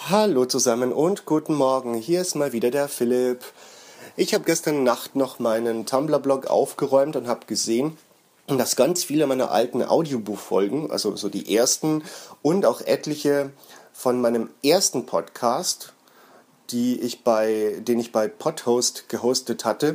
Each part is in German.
Hallo zusammen und guten Morgen, hier ist mal wieder der Philipp. Ich habe gestern Nacht noch meinen Tumblr-Blog aufgeräumt und habe gesehen, dass ganz viele meiner alten Audiobuchfolgen, also so die ersten und auch etliche von meinem ersten Podcast, den ich bei Podhost gehostet hatte,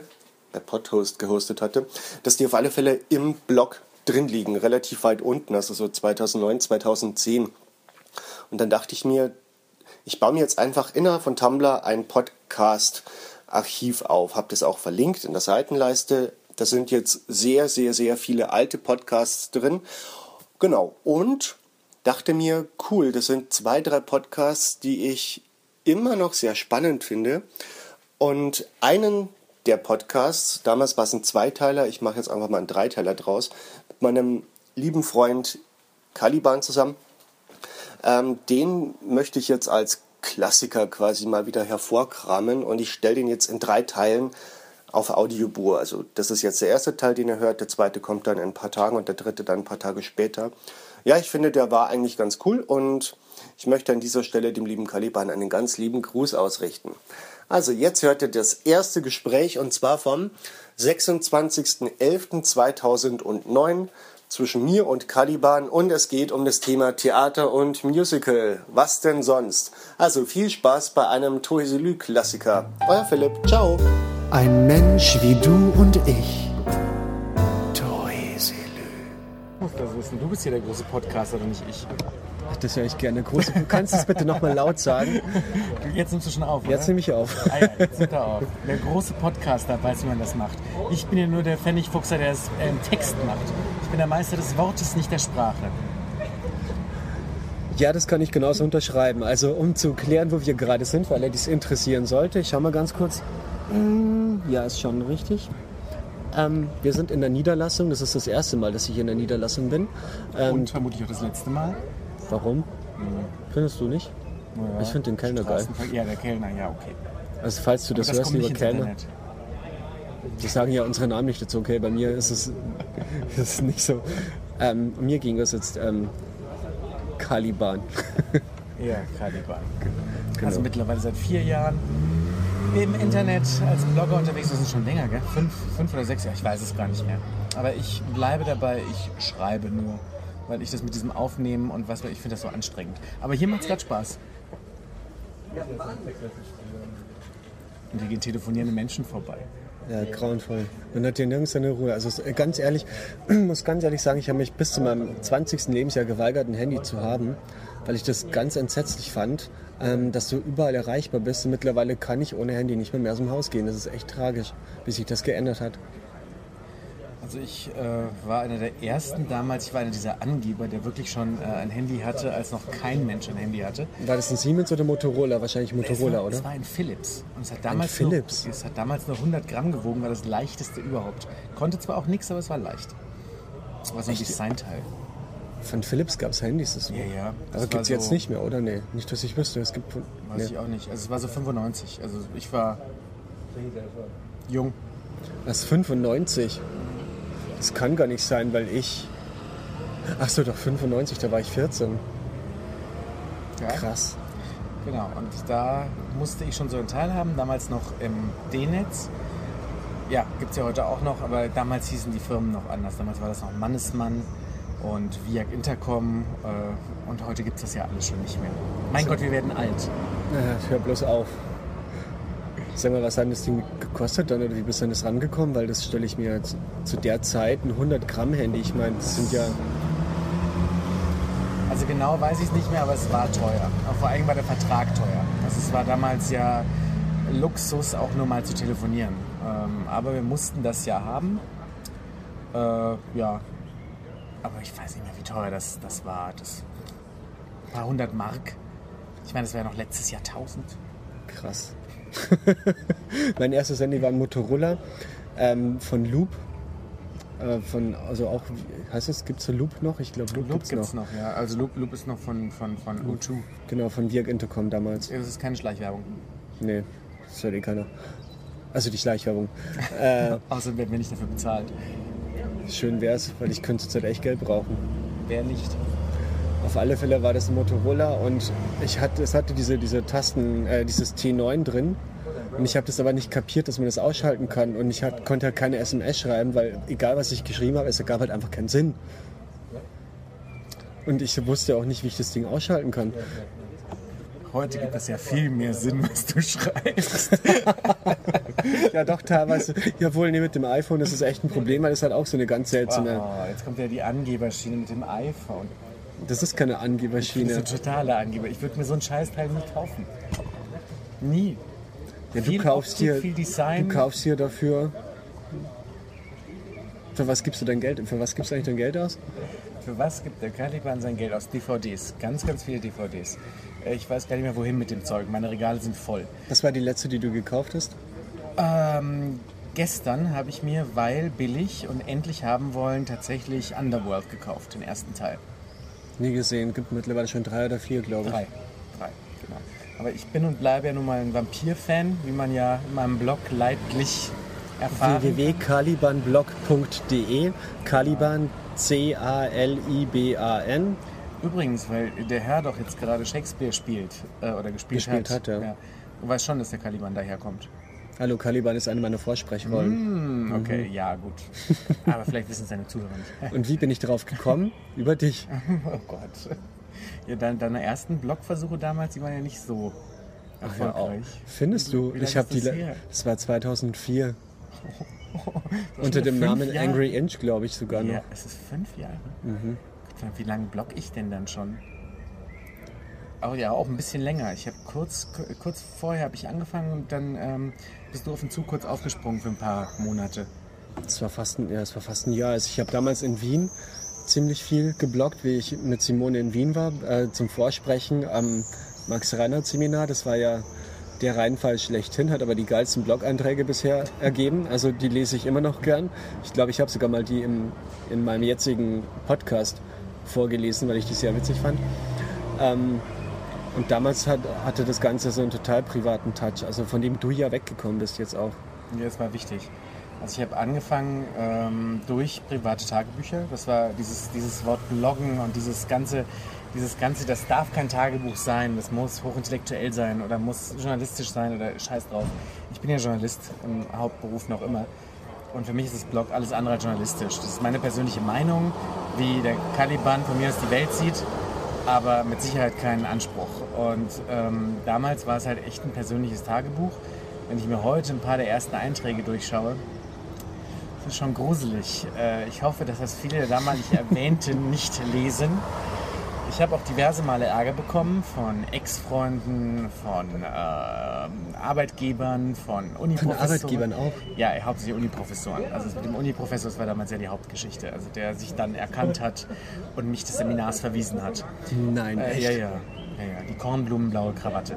dass die auf alle Fälle im Blog drin liegen, relativ weit unten, also so 2009, 2010. Und dann dachte ich mir, ich baue mir jetzt einfach innerhalb von Tumblr ein Podcast-Archiv auf. Habe das auch verlinkt in der Seitenleiste. Da sind jetzt sehr, sehr, sehr viele alte Podcasts drin. Genau. Und dachte mir, cool, das sind 2, 3 Podcasts, die ich immer noch sehr spannend finde. Und einen der Podcasts, damals war es ein Zweiteiler, ich mache jetzt einfach mal einen Dreiteiler draus, mit meinem lieben Freund Caliban zusammen. Den möchte ich jetzt als Klassiker quasi mal wieder hervorkramen und ich stelle den jetzt in 3 Teilen auf Audiobook. Also das ist jetzt der erste Teil, den ihr hört, der zweite kommt dann in ein paar Tagen und der dritte dann ein paar Tage später. Ja, ich finde, der war eigentlich ganz cool und ich möchte an dieser Stelle dem lieben Caliban einen ganz lieben Gruß ausrichten. Also jetzt hört ihr das erste Gespräch und zwar vom 26.11.2009 zwischen mir und Caliban und es geht um das Thema Theater und Musical. Was denn sonst? Also viel Spaß bei einem Toeselü-Klassiker. Euer Philipp, ciao. Ein Mensch wie du und ich. Toeselü. Ich muss das wissen, du bist hier der große Podcaster und nicht ich. Ach, das höre ich gerne. Große. Du kannst es bitte nochmal laut sagen. Jetzt nimmst du schon auf, oder? Jetzt nehme ich auf. Ah ja, jetzt nimmt er auf. Der große Podcaster weiß, wie man das macht. Ich bin ja nur der Pfennigfuchser, der es im Text macht. Ich bin der Meister des Wortes, nicht der Sprache. Ja, das kann ich genauso unterschreiben. Also um zu klären, wo wir gerade sind, weil er dies interessieren sollte. Ich schau mal ganz kurz. Ja, ist schon richtig. Wir sind in der Niederlassung. Das ist das erste Mal, dass ich in der Niederlassung bin. Und vermutlich auch das letzte Mal. Warum? Findest du nicht? Ja, ich finde den Kellner geil. Ja, der Kellner, ja, okay. Also falls du das Aber hörst, lieber Kellner. Internet. Die sagen ja unsere Namen nicht dazu, okay? Bei mir ist es nicht so. Mir ging es jetzt Caliban. Ja, Caliban. Genau. Also mittlerweile seit 4 Jahren im Internet als Blogger unterwegs. Das ist schon länger, gell? 5 oder 6 Jahre, ich weiß es gar nicht mehr. Aber ich bleibe dabei, ich schreibe nur. Weil ich das mit diesem Aufnehmen und was, ich finde das so anstrengend. Aber hier macht es gerade Spaß. Und hier gehen telefonierende Menschen vorbei. Ja, grauenvoll. Man hat hier nirgends eine Ruhe. Also ganz ehrlich, muss ganz ehrlich sagen, ich habe mich bis zu meinem 20. Lebensjahr geweigert, ein Handy zu haben, weil ich das ganz entsetzlich fand, dass du überall erreichbar bist. Und mittlerweile kann ich ohne Handy nicht mehr aus dem Haus gehen. Das ist echt tragisch, bis sich das geändert hat. Also ich war einer der ersten damals, ich war einer dieser Angeber, der wirklich schon ein Handy hatte, als noch kein Mensch ein Handy hatte. War das ein Siemens oder Motorola? Wahrscheinlich Motorola, oder? Es war ein Philips. Und es hat damals nur 100 Gramm gewogen, war das leichteste überhaupt. Konnte zwar auch nichts, aber es war leicht. Das war so ein Designteil. Von Philips gab es Handys, das Ja. Aber gibt es jetzt nicht mehr, oder? Nee, nicht, dass ich wüsste. Es gibt Weiß ich auch nicht. Also es war so 95. Also ich war jung. Was, 95? Das kann gar nicht sein, weil ich... Ach so, doch 95, da war ich 14. Ja? Krass. Genau, und da musste ich schon so einen Teil haben, damals noch im D-Netz. Ja, gibt es ja heute auch noch, aber damals hießen die Firmen noch anders. Damals war das noch Mannesmann und Viag Intercom und heute gibt es das ja alles schon nicht mehr. Mein Gott, wir werden alt. Hör bloß auf. Sag mal, was hat das Ding gekostet dann oder wie bist du an das rangekommen? Weil das stelle ich mir jetzt zu der Zeit ein 100 Gramm Handy. Ich meine, das sind ja... Also genau weiß ich es nicht mehr, aber es war teuer. Auch vor allem war der Vertrag teuer. Also es war damals ja Luxus, auch nur mal zu telefonieren. Aber wir mussten das ja haben. Ja, aber ich weiß nicht mehr, wie teuer das war. Das paar 100 Mark. Ich meine, das war ja noch letztes Jahr 1000. Krass. Mein erstes Handy war ein Motorola von Loop. Also auch, heißt es, gibt es Loop noch? Ich glaube, Loop gibt es noch. Ja. Also Loop ist noch von O2. Genau, von Viag Intercom damals. Das ist keine Schleichwerbung. Nee, das hört eh keiner. Also die Schleichwerbung. Außerdem werden wir nicht dafür bezahlt. Schön wär's, weil ich könnte zurzeit echt Geld brauchen. Wer nicht? Auf alle Fälle war das ein Motorola und es hatte diese Tasten, dieses T9 drin. Und ich habe das aber nicht kapiert, dass man das ausschalten kann. Und ich konnte halt keine SMS schreiben, weil egal was ich geschrieben habe, es ergab halt einfach keinen Sinn. Und ich wusste auch nicht, wie ich das Ding ausschalten kann. Heute gibt es ja viel mehr Sinn, was du schreibst. Ja doch, teilweise. Jawohl, nee, mit dem iPhone ist es echt ein Problem, weil es halt auch so eine ganz seltsame... Oh, jetzt kommt ja die Angeberschiene mit dem iPhone. Das ist keine Angeberschiene. Das ist eine totale Angeber. Ich würde mir so ein Scheißteil nie kaufen. Nie. Ja, du kaufst hier dafür... Für was gibst du dein Geld? Für was gibst du eigentlich dein Geld aus? Für was gibt der Caliban sein Geld aus? DVDs. Ganz, ganz viele DVDs. Ich weiß gar nicht mehr, wohin mit dem Zeug. Meine Regale sind voll. Was war die letzte, die du gekauft hast? Gestern habe ich mir, weil billig und endlich haben wollen, tatsächlich Underworld gekauft, den ersten Teil. Nie gesehen. Gibt mittlerweile schon 3 oder 4, glaube ich. 3, genau. Aber ich bin und bleibe ja nun mal ein Vampir-Fan, wie man ja in meinem Blog leidlich erfahren. www.calibanblog.de Caliban, C-A-L-I-B-A-N. Übrigens, weil der Herr doch jetzt gerade Shakespeare spielt oder gespielt hat. Ja. Du weißt schon, dass der Caliban daherkommt. Hallo, Caliban ist eine meiner Vorsprechrollen. Okay, ja, gut. Aber vielleicht wissen seine Zuhörer nicht. Und wie bin ich darauf gekommen? Über dich. Oh Gott. Ja, deine ersten Blogversuche damals, die waren ja nicht so erfolgreich. Findest du? Ich habe das war 2004. Unter dem Namen Jahre? Angry Inch, glaube ich sogar noch. Ja, es ist 5 Jahre. Wie lange blogge ich denn dann schon? Oh ja, auch ein bisschen länger. Ich habe kurz vorher habe ich angefangen und dann bist du auf den Zug kurz aufgesprungen für ein paar Monate. Es war fast ein Jahr. Also ich habe damals in Wien ziemlich viel gebloggt, wie ich mit Simone in Wien war, zum Vorsprechen am Max-Reinhardt-Seminar. Das war ja der Reinfall schlechthin, hat aber die geilsten Blog-Einträge bisher ergeben. Also die lese ich immer noch gern. Ich glaube, ich habe sogar mal die in meinem jetzigen Podcast vorgelesen, weil ich die sehr witzig fand. Und damals hatte das Ganze so einen total privaten Touch, also von dem du ja weggekommen bist jetzt auch. Ja, das war wichtig. Also ich habe angefangen durch private Tagebücher. Das war dieses Wort Bloggen und dieses ganze, das darf kein Tagebuch sein, das muss hochintellektuell sein oder muss journalistisch sein oder scheiß drauf. Ich bin ja Journalist im Hauptberuf noch immer. Und für mich ist das Blog alles andere als journalistisch. Das ist meine persönliche Meinung, wie der Caliban von mir aus die Welt sieht, aber mit Sicherheit keinen Anspruch. Und damals war es halt echt ein persönliches Tagebuch. Wenn ich mir heute ein paar der ersten Einträge durchschaue, das ist schon gruselig. Ich hoffe, dass das viele der damalig Erwähnten nicht lesen. Ich habe auch diverse Male Ärger bekommen von Ex-Freunden, von Arbeitgebern, von Uniprofessoren. Von Arbeitgebern auch? Ja, hauptsächlich Uniprofessoren. Also mit dem Uniprofessor, das war damals ja die Hauptgeschichte. Also der sich dann erkannt hat und mich des Seminars verwiesen hat. Nein, echt? Ja, die kornblumenblaue Krawatte.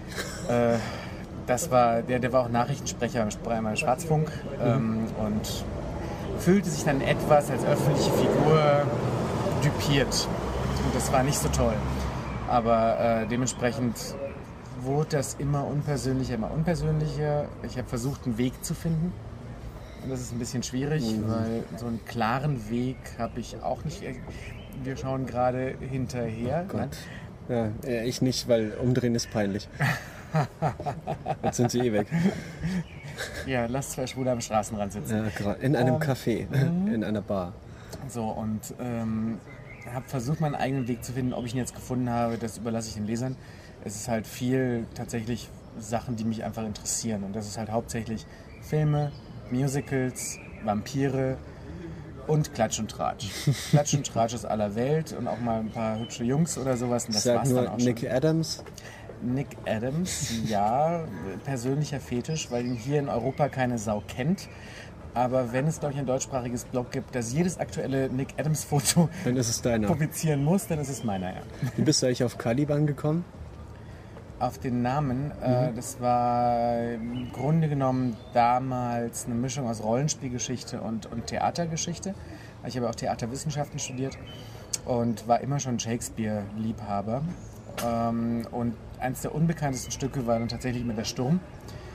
Das war, der war auch Nachrichtensprecher beim Schwarzfunk und fühlte sich dann etwas als öffentliche Figur düpiert. Und das war nicht so toll. Aber dementsprechend wurde das immer unpersönlicher. Ich habe versucht, einen Weg zu finden. Und das ist ein bisschen schwierig, weil so einen klaren Weg habe ich auch nicht. Wir schauen gerade hinterher. Oh Gott. Ja, ich nicht, weil umdrehen ist peinlich. Jetzt sind sie eh weg. Ja, lass 2 Schwule am Straßenrand sitzen. Ja, gerade. In einem Café, in einer Bar. So, und habe versucht, meinen eigenen Weg zu finden. Ob ich ihn jetzt gefunden habe, das überlasse ich den Lesern. Es ist halt viel tatsächlich Sachen, die mich einfach interessieren. Und das ist halt hauptsächlich Filme, Musicals, Vampire und Klatsch und Tratsch. Klatsch und Tratsch aus aller Welt und auch mal ein paar hübsche Jungs oder sowas. Und das Sag war's nur dann auch Nick schon. Adams. Nick Adams, ja, persönlicher Fetisch, weil ihn hier in Europa keine Sau kennt. Aber wenn es, glaube ich, ein deutschsprachiges Blog gibt, das jedes aktuelle Nick Adams Foto Dann ist es deiner. publizieren muss, dann ist es meiner, ja. Wie bist du eigentlich auf Caliban gekommen? Auf den Namen, das war im Grunde genommen damals eine Mischung aus Rollenspielgeschichte und Theatergeschichte. Ich habe auch Theaterwissenschaften studiert und war immer schon Shakespeare-Liebhaber. Und eines der unbekanntesten Stücke war dann tatsächlich mit der Sturm.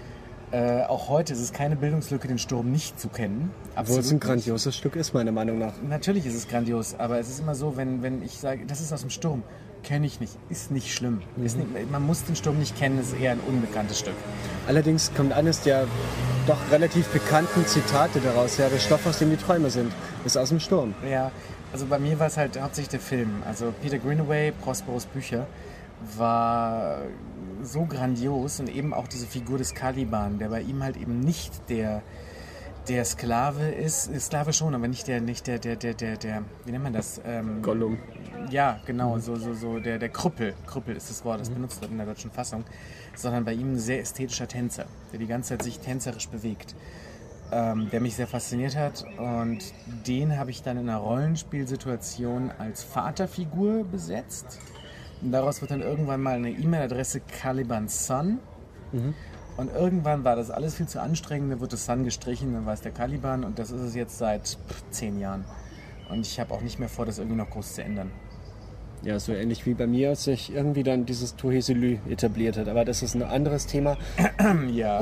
Auch heute ist es keine Bildungslücke, den Sturm nicht zu kennen. Obwohl es ein grandioses Stück ist, meiner Meinung nach. Natürlich ist es grandios, aber es ist immer so, wenn ich sage, das ist aus dem Sturm, kenne ich nicht, ist nicht schlimm. Ist nicht, man muss den Sturm nicht kennen, es ist eher ein unbekanntes Stück. Allerdings kommt eines der doch relativ bekannten Zitate daraus her, der Stoff, aus dem die Träume sind, ist aus dem Sturm. Ja, also bei mir war es halt hauptsächlich der Film. Also Peter Greenaway, Prosperos Bücher, war so grandios und eben auch diese Figur des Caliban, der bei ihm halt eben nicht der Sklave ist, Sklave schon, aber nicht der, wie nennt man das? Gollum. Ja, genau, so der Krüppel ist das Wort, das benutzt wird in der deutschen Fassung, sondern bei ihm ein sehr ästhetischer Tänzer, der die ganze Zeit sich tänzerisch bewegt, der mich sehr fasziniert hat und den habe ich dann in einer Rollenspielsituation als Vaterfigur besetzt. Und daraus wird dann irgendwann mal eine E-Mail-Adresse Caliban Son. Und irgendwann war das alles viel zu anstrengend, dann wird das Son gestrichen, dann war es der Caliban und das ist es jetzt seit 10 Jahren. Und ich habe auch nicht mehr vor, das irgendwie noch groß zu ändern. Ja, so ähnlich wie bei mir sich irgendwie dann dieses Tohesilü etabliert hat. Aber das ist ein anderes Thema. Ja.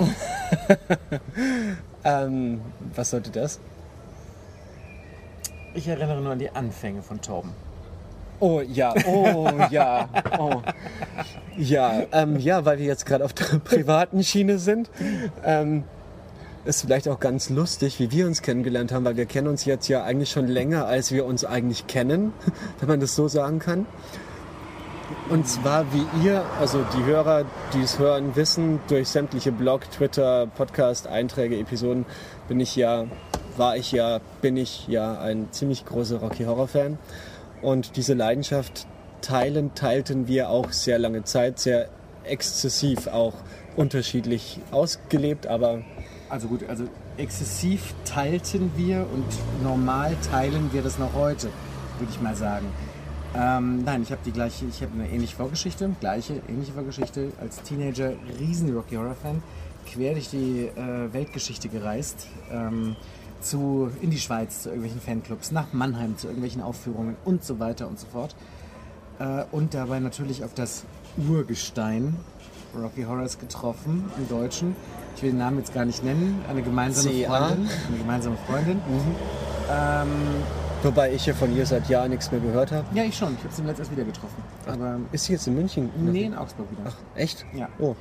Was sollte das? Ich erinnere nur an die Anfänge von Torben. Oh ja, oh. Ja, weil wir jetzt gerade auf der privaten Schiene sind, ist vielleicht auch ganz lustig, wie wir uns kennengelernt haben, weil wir kennen uns jetzt ja eigentlich schon länger, als wir uns eigentlich kennen, wenn man das so sagen kann. Und zwar wie ihr, also die Hörer, die es hören, wissen, durch sämtliche Blog, Twitter, Podcast, Einträge, Episoden, bin ich ja ein ziemlich großer Rocky Horror Fan. Und diese Leidenschaft teilten wir auch sehr lange Zeit, sehr exzessiv, auch unterschiedlich ausgelebt, aber... Also exzessiv teilten wir und normal teilen wir das noch heute, würde ich mal sagen. Nein, ich habe eine ähnliche Vorgeschichte, als Teenager, riesen Rocky Horror Fan, quer durch die Weltgeschichte gereist, in die Schweiz zu irgendwelchen Fanclubs, nach Mannheim zu irgendwelchen Aufführungen und so weiter und so fort. Und dabei natürlich auf das Urgestein Rocky Horrors getroffen, im Deutschen. Ich will den Namen jetzt gar nicht nennen, eine gemeinsame Freundin. Wobei ich ja von ihr seit Jahren nichts mehr gehört habe. Ja, ich schon. Ich habe sie letztes wieder getroffen. Aber ist sie jetzt in München? Nee, in Augsburg wieder. Ach, echt? Ja. Oh.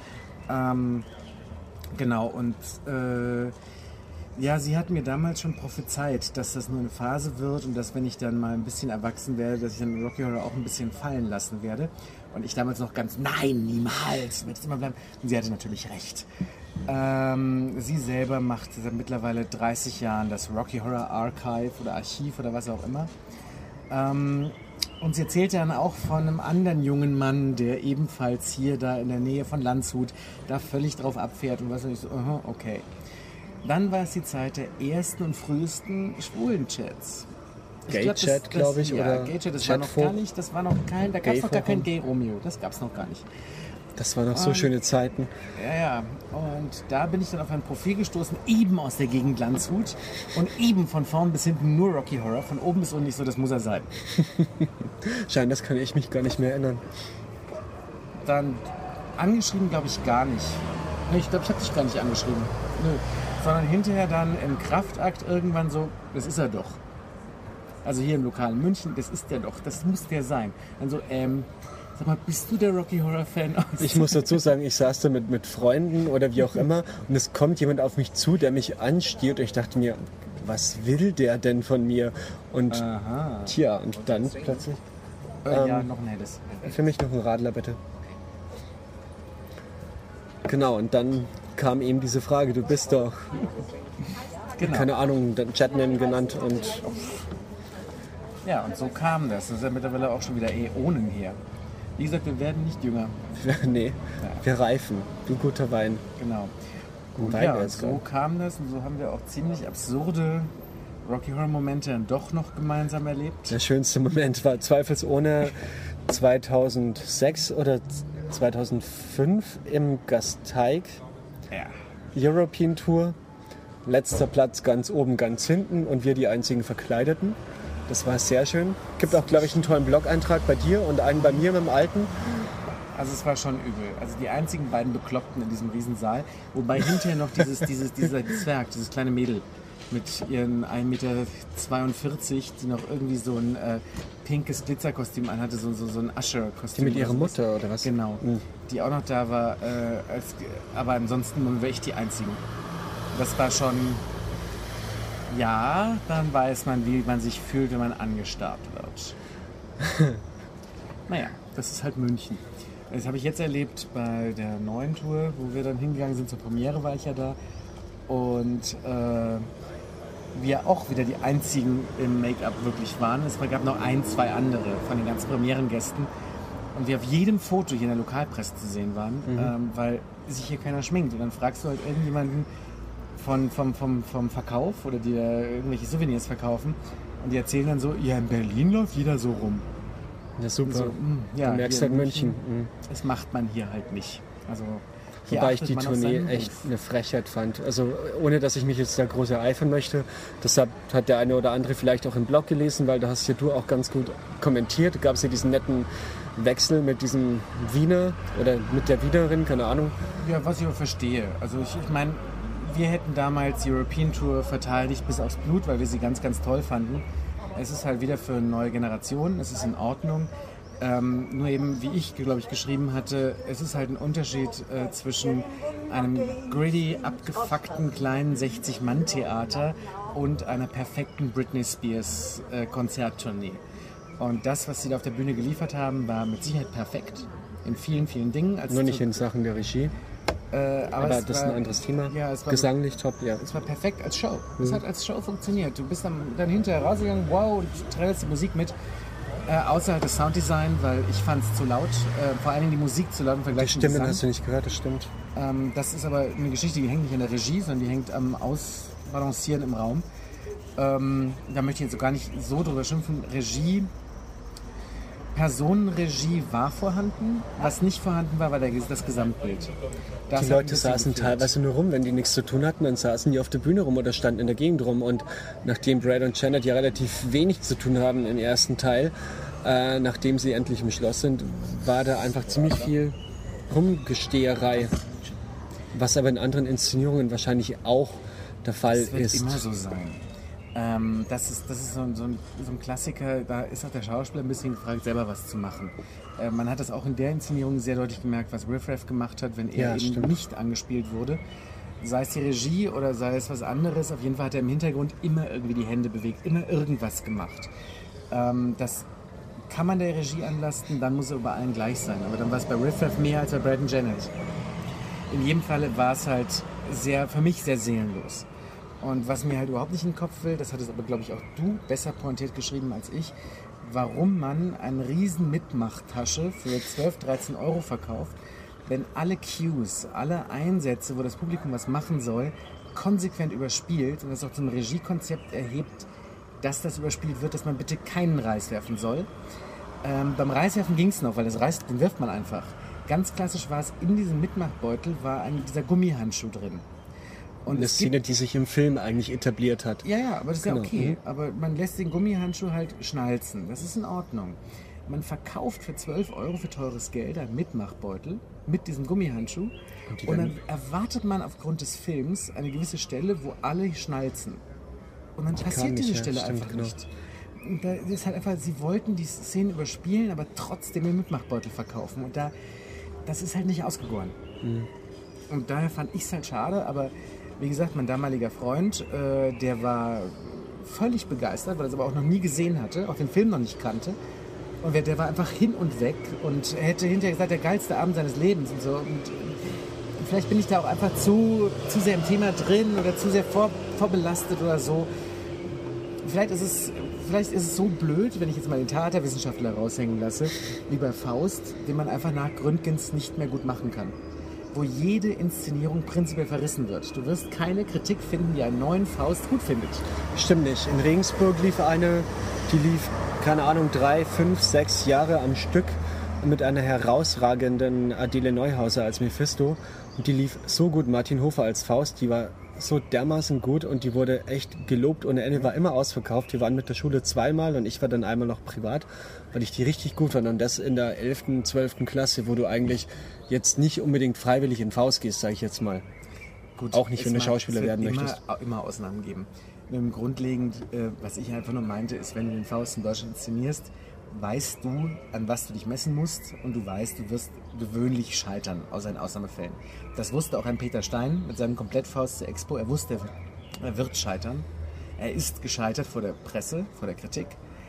Genau, und ja, sie hat mir damals schon prophezeit, dass das nur eine Phase wird und dass, wenn ich dann mal ein bisschen erwachsen werde, dass ich dann Rocky Horror auch ein bisschen fallen lassen werde. Und ich damals noch ganz, nein, niemals, wird es immer bleiben. Und sie hatte natürlich recht. Sie selber macht seit mittlerweile 30 Jahren das Rocky Horror Archive oder Archiv oder was auch immer. Und sie erzählte dann auch von einem anderen jungen Mann, der ebenfalls hier da in der Nähe von Landshut da völlig drauf abfährt und was. Und ich so, okay. Dann war es die Zeit der ersten und frühesten Schwulen-Chats. Gay-Chat, glaube ich, oder? Gay-Chat, da gab es noch gar kein Gay-Romeo, das gab es noch gar nicht. Das waren noch so schöne Zeiten. Ja. Und da bin ich dann auf ein Profil gestoßen, eben aus der Gegend Landshut und eben von vorn bis hinten nur Rocky Horror, von oben bis unten nicht so, das muss er sein. Schein, das kann ich mich gar nicht mehr erinnern. Dann angeschrieben, glaube ich, gar nicht. Nee, ich glaube, ich habe dich gar nicht angeschrieben. Nö. Sondern hinterher dann im Kraftakt irgendwann so, das ist er doch. Also hier im lokalen München, das ist der doch, das muss der sein. Dann so, sag mal, bist du der Rocky Horror Fan? Ich muss dazu sagen, ich saß da mit Freunden oder wie auch immer und es kommt jemand auf mich zu, der mich anstiert und ich dachte mir, was will der denn von mir? Und tja, und dann plötzlich... ja, noch ein helles. Für mich noch ein Radler, bitte. Genau, und dann kam eben diese Frage, du bist doch, keine Ahnung, Chatman genannt und... Ja, und so kam das. Das ist ja mittlerweile auch schon wieder Äonen her. Wie gesagt, wir werden nicht jünger. Nee, wir reifen, wie guter Wein. Genau. Gut, ja, und so kam das und so haben wir auch ziemlich absurde Rocky Horror Momente dann doch noch gemeinsam erlebt. Der schönste Moment war zweifelsohne 2006 oder 2005 im Gasteig. Ja. European Tour. Letzter Platz ganz oben, ganz hinten und wir die einzigen Verkleideten. Das war sehr schön. Gibt auch, glaube ich, einen tollen Blog-Eintrag bei dir und einen bei mir mit dem alten. Also es war schon übel. Also die einzigen beiden Bekloppten in diesem Riesensaal. Wobei hinterher noch dieser Zwerg, dieses kleine Mädel mit ihren 1,42 Meter, die noch irgendwie so ein pinkes Glitzerkostüm anhatte, so ein Usher-Kostüm. Die mit ihrer Mutter oder was? Genau. Die auch noch da war. Aber ansonsten waren wir echt die Einzigen. Das war schon... Ja, dann weiß man, wie man sich fühlt, wenn man angestarrt wird. Naja, das ist halt München. Das habe ich jetzt erlebt bei der neuen Tour, wo wir dann hingegangen sind. Zur Premiere war ich ja da. Und wir auch wieder die einzigen im Make-up wirklich waren. Es gab noch 1, 2 andere von den ganzen Premierengästen. Und wir auf jedem Foto hier in der Lokalpresse zu sehen waren, weil sich hier keiner schminkt. Und dann fragst du halt irgendjemanden vom Verkauf oder die da irgendwelche Souvenirs verkaufen. Und die erzählen dann so, ja, in Berlin läuft jeder so rum. Ja, super. So, ja, du merkst halt München. Das macht man hier halt nicht. Also hier wobei ich die man auf Tournee seinen echt Ruf. eine Frechheit fand. Also ohne, dass ich mich jetzt da groß ereifern möchte. Deshalb hat der eine oder andere vielleicht auch im Blog gelesen, weil da hast ja du auch ganz gut kommentiert. Da gab es ja diesen netten Wechsel mit diesem Wiener oder mit der Wienerin, keine Ahnung. Ja, was ich aber verstehe. Also ich meine, wir hätten damals die European Tour verteidigt bis aufs Blut, weil wir sie ganz, ganz toll fanden. Es ist halt wieder für eine neue Generation, es ist in Ordnung. Nur eben, wie ich, glaube ich, geschrieben hatte, es ist halt ein Unterschied zwischen einem gritty, abgefuckten kleinen 60-Mann-Theater und einer perfekten Britney Spears Konzerttournee. Und das, was sie da auf der Bühne geliefert haben, war mit Sicherheit perfekt in vielen, vielen Dingen. Nur nicht in Sachen der Regie. Aber das ist ein anderes Thema. Ja, gesanglich top, ja. Es war perfekt als Show. Es hat als Show funktioniert. Du bist dann hinterher rausgegangen, wow, und trällst die Musik mit. Außer halt das Sounddesign, weil ich fand es zu laut. Vor allem die Musik zu laut im Vergleich zum Stimmen Gesang. hast du nicht gehört, das stimmt. Das ist aber eine Geschichte, die hängt nicht an der Regie, sondern die hängt am Ausbalancieren im Raum. Da möchte ich jetzt so gar nicht so drüber schimpfen. Personenregie war vorhanden. Was nicht vorhanden war das Gesamtbild. Das die Leute saßen teilweise nur rum, wenn die nichts zu tun hatten, dann saßen die auf der Bühne rum oder standen in der Gegend rum. Und nachdem Brad und Janet ja relativ wenig zu tun haben im ersten Teil, nachdem sie endlich im Schloss sind, war da einfach ziemlich viel Rumgesteherei. Was aber in anderen Inszenierungen wahrscheinlich auch der Fall ist. Das wird immer so sein. Das ist so ein Klassiker, da ist auch der Schauspieler ein bisschen gefragt, selber was zu machen. Man hat das auch in der Inszenierung sehr deutlich gemerkt, was Riff Raff gemacht hat, wenn er nicht angespielt wurde. Sei es die Regie oder sei es was anderes, auf jeden Fall hat er im Hintergrund immer irgendwie die Hände bewegt, immer irgendwas gemacht. Das kann man der Regie anlasten, dann muss er bei allen gleich sein. Aber dann war es bei Riff Raff mehr als bei Brad und Janet. In jedem Fall war es halt für mich sehr seelenlos. Und was mir halt überhaupt nicht in den Kopf will, das hattest aber, glaube ich, auch du besser pointiert geschrieben als ich, warum man eine riesen Mitmachtasche für 12, 13 Euro verkauft, wenn alle Cues, alle Einsätze, wo das Publikum was machen soll, konsequent überspielt und das auch zum Regiekonzept erhebt, dass das überspielt wird, dass man bitte keinen Reis werfen soll. Beim Reiswerfen ging es noch, weil das Reis, den wirft man einfach. Ganz klassisch war es, in diesem Mitmachbeutel war dieser Gummihandschuh drin. Und eine Szene, die sich im Film eigentlich etabliert hat. Ja, aber das ist ja okay. Aber man lässt den Gummihandschuh halt schnalzen. Das ist in Ordnung. Man verkauft für 12 Euro für teures Geld einen Mitmachbeutel mit diesem Gummihandschuh. Und dann erwartet man aufgrund des Films eine gewisse Stelle, wo alle schnalzen. Und dann passiert diese Stelle einfach nicht. Und da ist halt einfach, sie wollten die Szenen überspielen, aber trotzdem den Mitmachbeutel verkaufen. Und das ist halt nicht ausgegoren. Und daher fand ich es halt schade, aber wie gesagt, mein damaliger Freund, der war völlig begeistert, weil er es aber auch noch nie gesehen hatte, auch den Film noch nicht kannte. Und der war einfach hin und weg und hätte hinterher gesagt, der geilste Abend seines Lebens und so. Und vielleicht bin ich da auch einfach zu sehr im Thema drin oder zu sehr vorbelastet oder so. Vielleicht ist es so blöd, wenn ich jetzt mal den Theaterwissenschaftler raushängen lasse, wie bei Faust, den man einfach nach Gründgens nicht mehr gut machen kann. Wo jede Inszenierung prinzipiell verrissen wird. Du wirst keine Kritik finden, die einen neuen Faust gut findet. Stimmt nicht. In Regensburg lief eine, die lief, keine Ahnung, 3, 5, 6 Jahre am Stück mit einer herausragenden Adele Neuhauser als Mephisto. Und die lief so gut. Martin Hofer als Faust, die war so dermaßen gut und die wurde echt gelobt ohne Ende, war immer ausverkauft. Wir waren mit der Schule zweimal und ich war dann einmal noch privat, weil ich die richtig gut fand. Und das in der 11., 12. Klasse, wo du eigentlich jetzt nicht unbedingt freiwillig in Faust gehst, sage ich jetzt mal. Gut, auch nicht, wenn du Schauspieler werden möchtest. Immer Ausnahmen geben. Grundlegend, was ich einfach nur meinte, ist, wenn du den Faust in Deutschland inszenierst, weißt du, an was du dich messen musst und du weißt, du wirst gewöhnlich scheitern, außer in Ausnahmefällen. Das wusste auch ein Peter Stein mit seinem Komplettfaust zur Expo. Er wusste, er wird scheitern. Er ist gescheitert vor der Presse, vor der Kritik.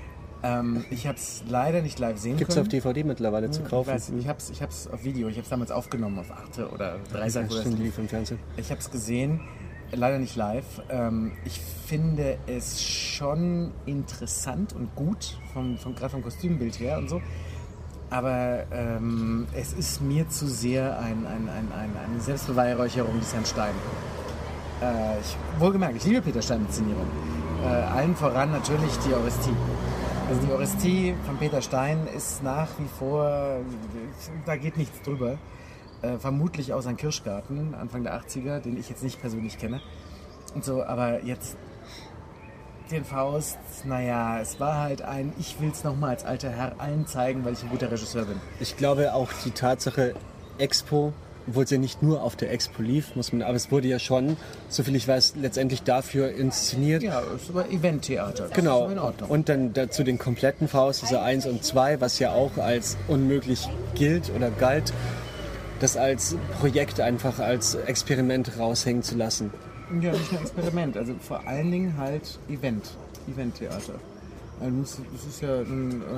Ich habe es leider nicht live sehen Gibt's können. Gibt es auf DVD mittlerweile zu kaufen? Ich hab's auf Video, ich habe es damals aufgenommen auf Arte oder Dreisat oder so. Lief im Fernsehen. Ich habe es gesehen, leider nicht live. Ich finde es schon interessant und gut, gerade vom Kostümbild her und so. Aber es ist mir zu sehr eine Selbstbeweihräucherung des Herrn Stein. Wohlgemerkt, ich liebe Peter Stein-Inszenierung. Allen voran natürlich die Orestie. Also die Orestie von Peter Stein ist nach wie vor, da geht nichts drüber. Vermutlich aus einem Kirschgarten, Anfang der 80er, den ich jetzt nicht persönlich kenne. Und so, aber jetzt den Faust, naja, es war halt ich will es nochmal als alter Herr allen zeigen, weil ich ein guter Regisseur bin. Ich glaube auch die Tatsache Expo, obwohl sie nicht nur auf der Expo lief, aber es wurde ja schon, soviel ich weiß, letztendlich dafür inszeniert. Ja, es war Eventtheater. Genau. Das ist in Ordnung. Und dann dazu den kompletten Faust, also 1 und 2, was ja auch als unmöglich gilt oder galt, das als Projekt einfach als Experiment raushängen zu lassen. Ja, nicht nur Experiment, also vor allen Dingen halt Eventtheater. Also das ist ja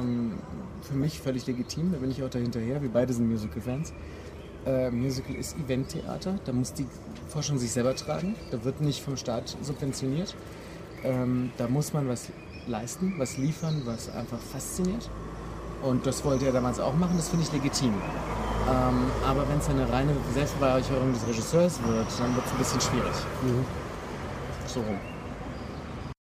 für mich völlig legitim, da bin ich auch dahinterher, wir beide sind Musical-Fans. Musical ist Eventtheater, da muss die Forschung sich selber tragen, da wird nicht vom Staat subventioniert. Da muss man was leisten, was liefern, was einfach fasziniert. Und das wollte er damals auch machen, das finde ich legitim. Aber wenn es eine reine Selbstbeweihräucherung des Regisseurs wird, dann wird es ein bisschen schwierig. So rum.